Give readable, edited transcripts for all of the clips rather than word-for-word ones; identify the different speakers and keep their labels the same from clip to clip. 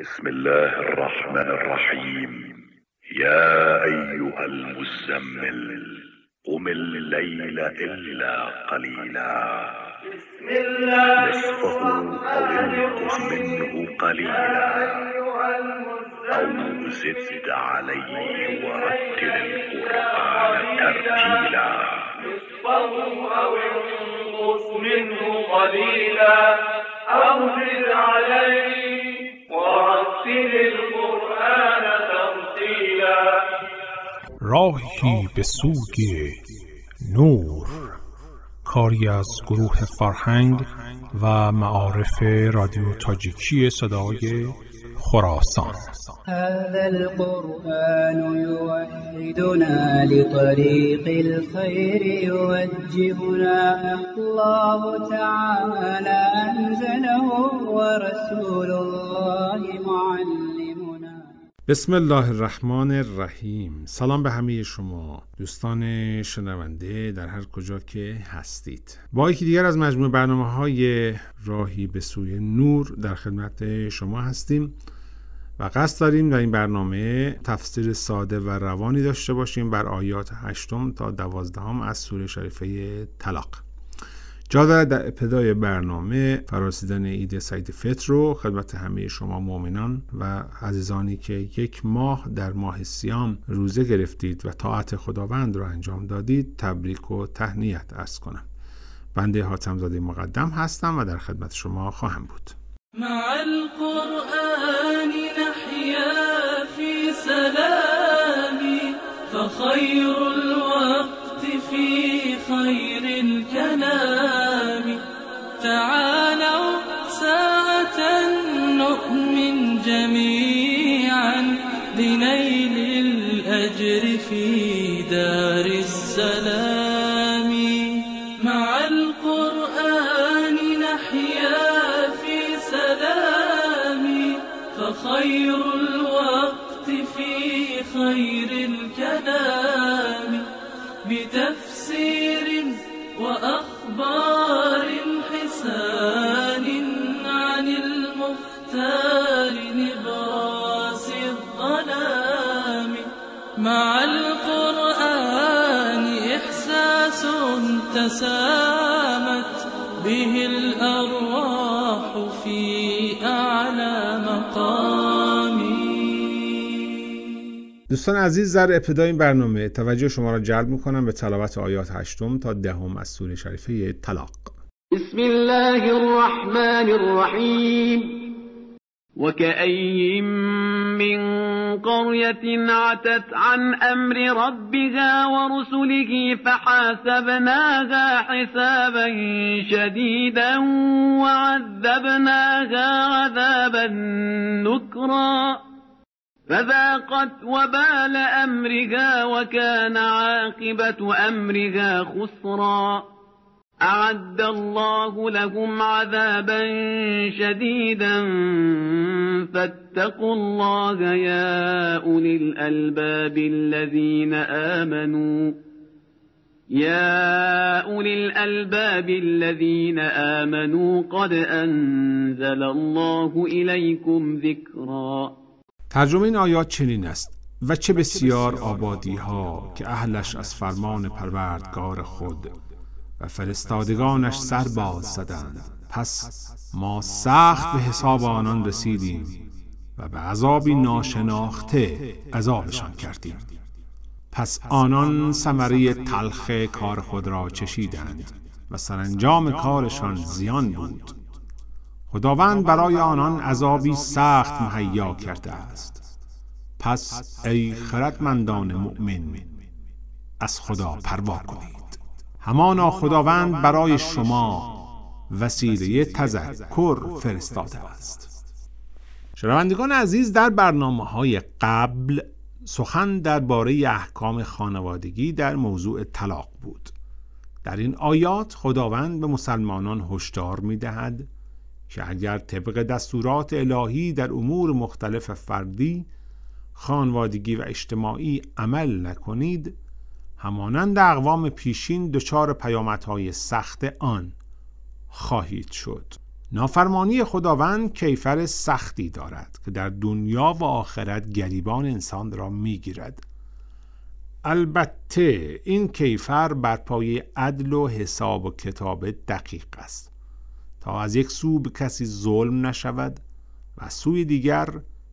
Speaker 1: بسم الله الرحمن الرحیم. یا ایها المزمل قم الليل الا قلیلا نصفه او انقص منه قلیلا او زد علیه ورتل القرآن ترتیلا
Speaker 2: نصفه او انقص منه قلیلا او زد علیه ورتل القرآن ترتیلا.
Speaker 3: راهی به سوی نور، کاری از گروه فرهنگ و معارف رادیو تاجیکی صدای خراسان.
Speaker 4: هذا القرآن يوحدنا لطريق الخير يوجهنا، الله تعالى أنزله ورسول الله معلمنا.
Speaker 3: بسم الله الرحمن الرحیم. سلام به همه شما دوستان شنونده در هر کجا که هستید. با یکی دیگر از مجموعه برنامه‌های راهی به سوی نور در خدمت شما هستیم و قصد داریم در این برنامه تفسیر ساده و روانی داشته باشیم بر آیات 8 تا 12 از سوره شریفه طلاق. جا دارد در ابتدای برنامه فرارسیدن عید سعید فطر رو خدمت همه شما مؤمنان و عزیزانی که یک ماه در ماه صیام روزه گرفتید و طاعت خداوند رو انجام دادید تبریک و تهنیت عرض کنم. بنده حاتم‌زاده مقدم هستم و در خدمت شما خواهم بود.
Speaker 2: مع القرآن نحيا في سلام فخير الوقت في خير الكلام. تعالوا ساعة نؤمن جميعا لنيل الأجر في دار السلام. مع القرآن نحيا فخير الوقت في خير الكلام بتفسير وأخبار حسان عن المختار نبراس الظلام. مع القرآن إحساس تسامت به الأرواح في أعلى مقامی.
Speaker 3: دوستان عزیز، در ابتدای این برنامه توجه شما را جلب می‌کنم به تلاوت آیات 8 تا 10 از سوره شریفه طلاق.
Speaker 5: بسم الله الرحمن الرحیم. وكأي من قرية عتت عن أمر ربها ورسله فحاسبناها حسابا شديدا وعذبناها عذابا نكرا فذاقت وبال أمرها وكان عاقبة أمرها خسرا. أعد الله لهم عذابا شديدا فاتقوا الله يا أولي الألباب الذين آمنوا قد أنزل الله إليكم ذكرا.
Speaker 3: ترجمه این آیات چنین است: و چه بسیار آبادی ها که اهلش از فرمان پروردگار خود و فرستادگانش سر باز زدند، پس ما سخت به حساب آنان رسیدیم و به عذابی ناشناخته عذابشان کردیم. پس آنان ثمره تلخ کار خود را چشیدند و سرانجام کارشان زیان بود. خداوند برای آنان عذابی سخت مهیا کرده است. پس ای خردمندان مؤمن، از خدا پروا کنید. همانا خداوند برای شما وسیله تذکر فرستاده است. شنوندگان عزیز، در برنامه‌های قبل سخن درباره احکام خانوادگی در موضوع طلاق بود. در این آیات خداوند به مسلمانان هشدار می‌دهد که اگر طبق دستورات الهی در امور مختلف فردی، خانوادگی و اجتماعی عمل نکنید، همانند اقوام پیشین دچار پیامدهای سخت آن خواهید شد. نافرمانی خداوند کیفر سختی دارد که در دنیا و آخرت گریبان انسان را میگیرد. البته این کیفر بر پایه عدل و حساب و کتاب دقیق است تا از یک سو به کسی ظلم نشود و از سوی دیگر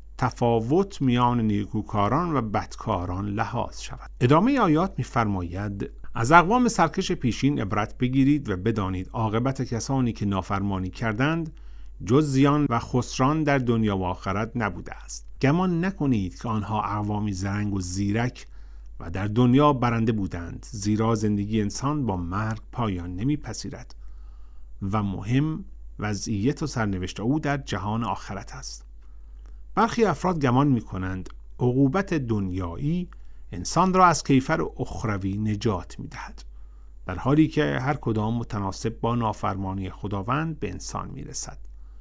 Speaker 3: تفاوت میان نیکوکاران و بدکاران لحاظ شود. ادامه آیات می‌فرماید از اقوام سرکش پیشین عبرت بگیرید و بدانید عاقبت کسانی که نافرمانی کردند جز زیان و خسران در دنیا و آخرت نبوده است. گمان نکنید که آنها اقوامی زرنگ و زیرک و در دنیا برنده بودند، زیرا زندگی انسان با مرگ پایان نمی‌پذیرد و مهم وضعیت و سرنوشت او در جهان آخرت است. برخی افراد گمان می‌کنند عقوبت دنیایی انسان را از کیفر اخروی نجات می‌دهد، در حالی که هر کدام متناسب با نافرمانی خداوند به انسان می‌رسد.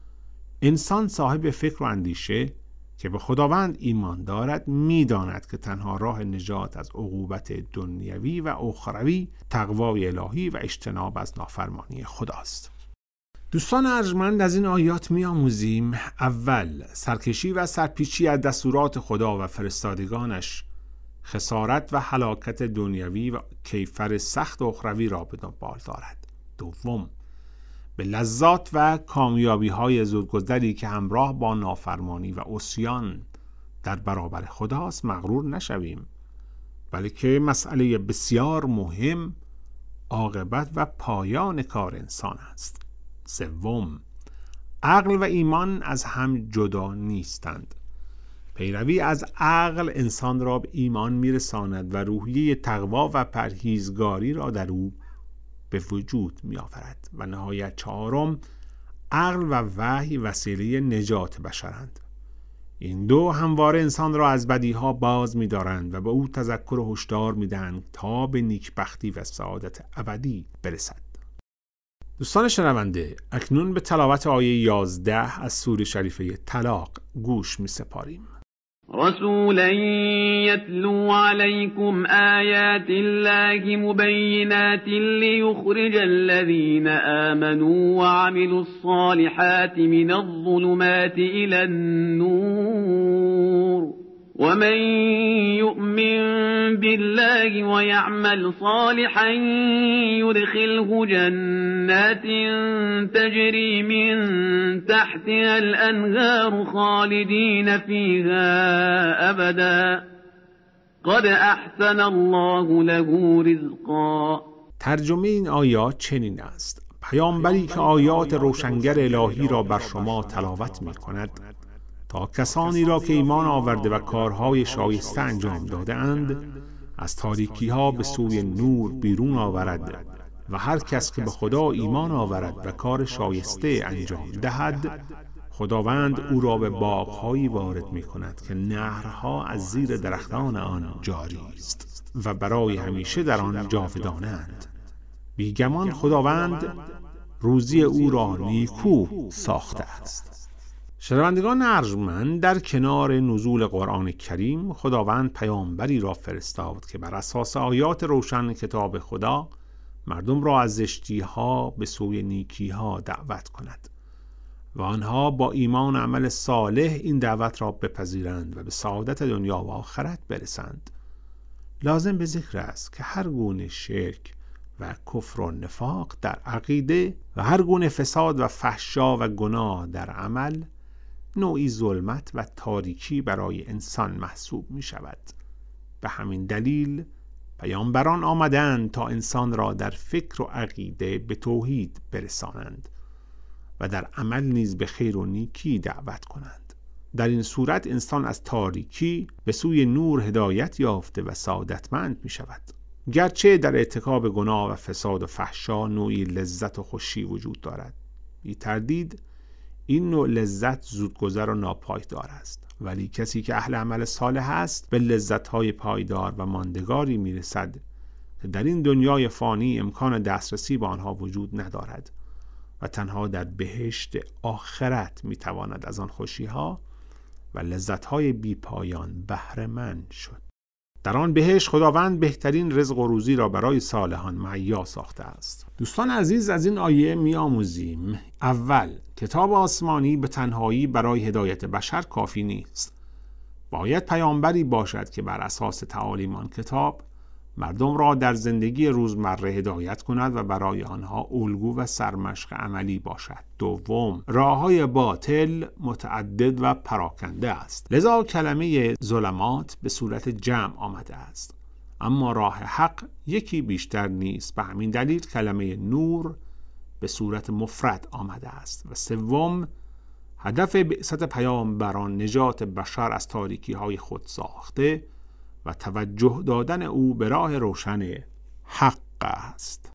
Speaker 3: انسان صاحب فکر و اندیشه که به خداوند ایمان دارد می‌داند که تنها راه نجات از عقوبت دنیوی و اخروی تقوای الهی و اجتناب از نافرمانی خداست. دوستان ارجمند، از این آیات می‌آموزیم اول سرکشی و سرپیچی از دستورات خدا و فرستادگانش خسارت و هلاکت دنیوی و کیفر سخت اخروی را به دنبال دارد. دوم، به لذات و کامیابی‌های زودگذری که همراه با نافرمانی و عصیان در برابر خداست مغرور نشویم، بلکه مسئله بسیار مهم عاقبت و پایان کار انسان است. سوم، عقل و ایمان از هم جدا نیستند. پیروی از عقل انسان را به ایمان میرساند و روحیه تقوا و پرهیزگاری را در او به وجود میآورد. و نهایت چهارم، عقل و وحی وسیله نجات بشرند. این دو همواره انسان را از بدیها باز می‌دارند و به او تذکر و هشدار می‌دهند تا به نیکبختی و سعادت ابدی برسد. دوستان شنونده، اکنون به تلاوت آیه 11 از سوره شریفه طلاق گوش می‌سپاریم.
Speaker 5: رسولا يتلو عليكم آيات الله مبينات ليخرج الذين آمنوا وعملوا الصالحات من الظلمات إلى النور ومن يؤمن بالله ويعمل صالحا يدخله جنات تجري من تحتها الأنهار خالدين فيها أبدا قد أحسن الله له رزقا.
Speaker 3: ترجمه این آیات چنین است: پیامبری که آیات روشنگر الهی را بر شما تلاوت می کند تا کسانی را که ایمان آورده و کارهای شایسته انجام داده اند از تاریکی ها به سوی نور بیرون آورد و هر کس که به خدا ایمان آورد و کار شایسته انجام دهد خداوند او را به باغ‌هایی وارد می کند که نهرها از زیر درختان آن جاری است و برای همیشه در آن جاودانند. بیگمان خداوند روزی او را نیکو ساخته است. شنوندگان ارجمند، در کنار نزول قرآن کریم خداوند پیامبری را فرستاد که بر اساس آیات روشن کتاب خدا مردم را از زشتی‌ها به سوی نیکی‌ها دعوت کند و آنها با ایمان و عمل صالح این دعوت را بپذیرند و به سعادت دنیا و آخرت برسند. لازم به ذکر است که هر گونه شرک و کفر و نفاق در عقیده و هر گونه فساد و فحشا و گناه در عمل نوعی ظلمت و تاریکی برای انسان محسوب می شود. به همین دلیل پیامبران آمدند تا انسان را در فکر و عقیده به توحید برسانند و در عمل نیز به خیر و نیکی دعوت کنند. در این صورت انسان از تاریکی به سوی نور هدایت یافته و سعادتمند می شود. گرچه در ارتکاب گناه و فساد و فحشا نوعی لذت و خوشی وجود دارد، بی تردید این نوع لذت زودگذر و ناپایدار است، ولی کسی که اهل عمل صالح است به لذت‌های پایدار و ماندگاری میرسد که در این دنیای فانی امکان دسترسی به آنها وجود ندارد و تنها در بهشت آخرت میتواند از آن خوشی‌ها و لذت‌های بی پایان بهره مند شد. در آن بهشت خداوند بهترین رزق و روزی را برای صالحان مهیا ساخته است. دوستان عزیز، از این آیه می‌آموزیم اول، کتاب آسمانی به تنهایی برای هدایت بشر کافی نیست. باید پیامبری باشد که بر اساس تعالیم آن کتاب مردم را در زندگی روزمره هدایت کند و برای آنها الگو و سرمشق عملی باشد. دوم، راه‌های باطل متعدد و پراکنده است، لذا کلمه ظلمات به صورت جمع آمده است، اما راه حق یکی بیشتر نیست. به همین دلیل کلمه نور به صورت مفرد آمده است. و سوم، هدف بعثت پیامبران نجات بشر از تاریکی‌های خود ساخته و توجه دادن او به راه روشن حق است.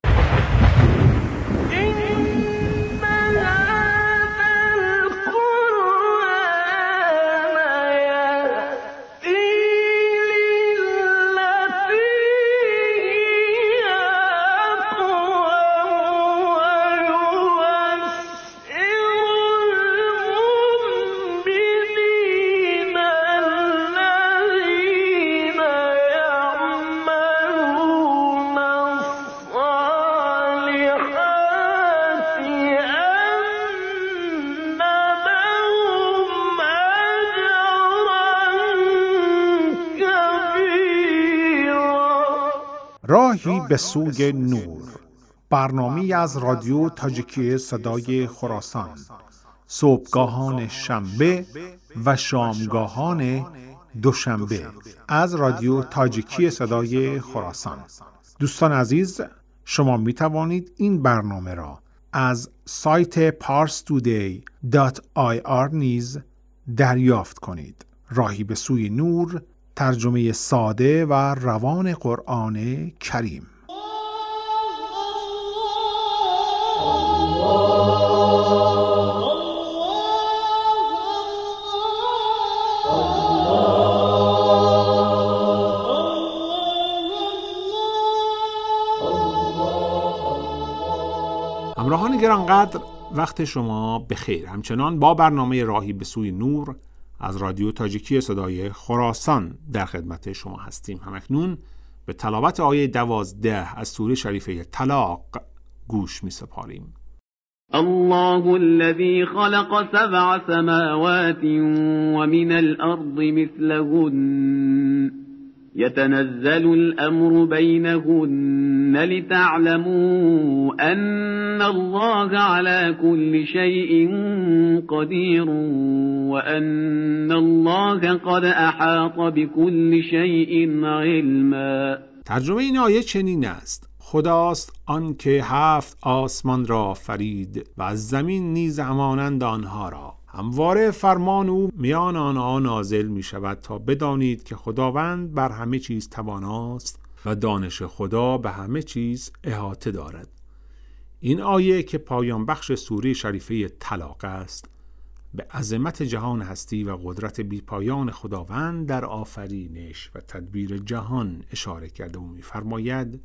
Speaker 3: راهی به سوی نور، برنامه‌ای از رادیو تاجیکی صدای خراسان، صبحگاهان شنبه و شامگاهان دوشنبه از رادیو تاجیکی صدای خراسان. دوستان عزیز، شما می توانید این برنامه را از سایت parstoday.ir نیز دریافت کنید. راهی به سوی نور، ترجمه ساده و روان قرآن کریم. همراهان گرانقدر، وقت شما بخیر. همچنان با برنامه راهی به سوی نور از رادیو تاجیکی صدای خراسان در خدمت شما هستیم. همکنون به تلاوت آیه 12 از سوره شریفه طلاق گوش می سپاریم.
Speaker 5: الله الذي خلق 7 سماوات ومن الأرض مثلهن يتنزل الأمر بينهن لتعلموا أن الله على كل شيء قدير وأن الله قد أحاط بكل شيء علما.
Speaker 3: ترجمه این آیه چنین است: خداست آن که 7 آسمان را آفرید و از زمین نیز همانند آنها را. همواره فرمان او میان آنها نازل می شود تا بدانید که خداوند بر همه چیز تواناست و دانش خدا به همه چیز احاطه دارد. این آیه که پایان بخش سوره شریفه طلاق است، به عظمت جهان هستی و قدرت بیپایان خداوند در آفرینش و تدبیر جهان اشاره کرده و می‌فرماید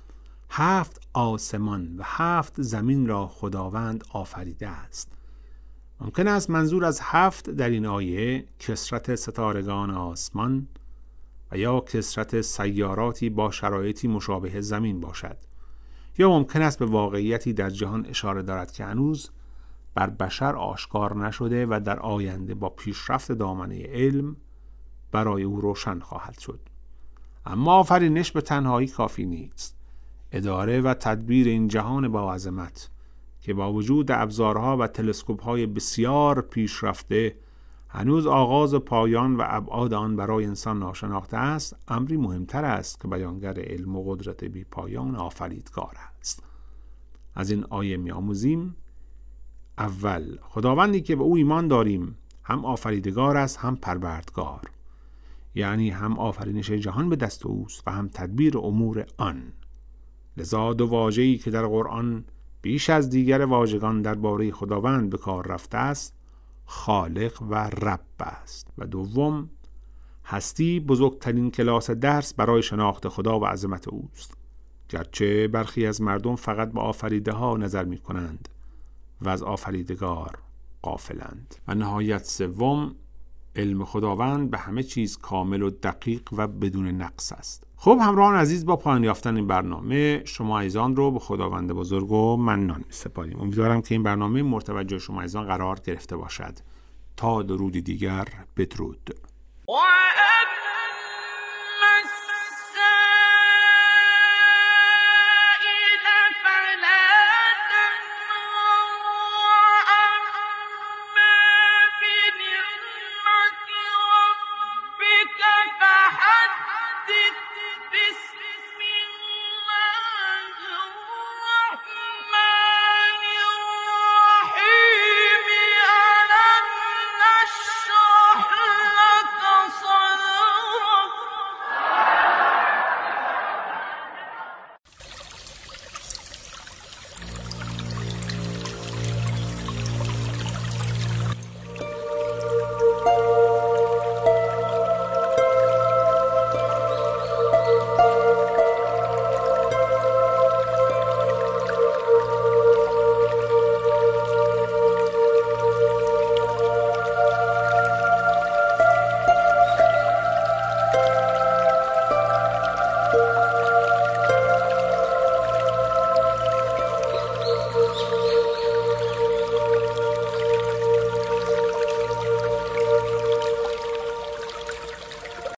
Speaker 3: 7 آسمان و 7 زمین را خداوند آفریده است. ممکن است منظور از 7 در این آیه کثرت ستارگان آسمان و یا کثرت سیاراتی با شرایطی مشابه زمین باشد، یا ممکن است به واقعیتی در جهان اشاره دارد که هنوز بر بشر آشکار نشده و در آینده با پیشرفت دامنه علم برای او روشن خواهد شد. اما آفرینش به تنهایی کافی نیست. اداره و تدبیر این جهان با عظمت که با وجود ابزارها و تلسکوپ‌های بسیار پیشرفته هنوز آغاز پایان و ابعاد آن برای انسان ناشناخته است، امری مهمتر است که بیانگر علم و قدرت بی پایان آفریدگار است. از این آیه می‌آموزیم اول، خداوندی که به او ایمان داریم هم آفریدگار است هم پروردگار، یعنی هم آفرینش جهان به دست اوست و هم تدبیر امور آن. لذا دو واژه‌ای که در قرآن بیش از دیگر واژگان درباره خداوند به کار رفته است، خالق و رب است. و دوم، هستی بزرگترین کلاس درس برای شناخت خدا و عظمت اوست، گرچه برخی از مردم فقط به آفریده ها نظر می کنند و از آفریدگار غافلند. و نهایت سوم، علم خداوند به همه چیز کامل و دقیق و بدون نقص است. خب همراهان عزیز، با پایان یافتن این برنامه شما عزیزان رو به خداوند بزرگ و منان می‌سپاریم. امیدوارم که این برنامه مورد توجه شما عزیزان قرار گرفته باشد. تا درودی دیگر، بدرود.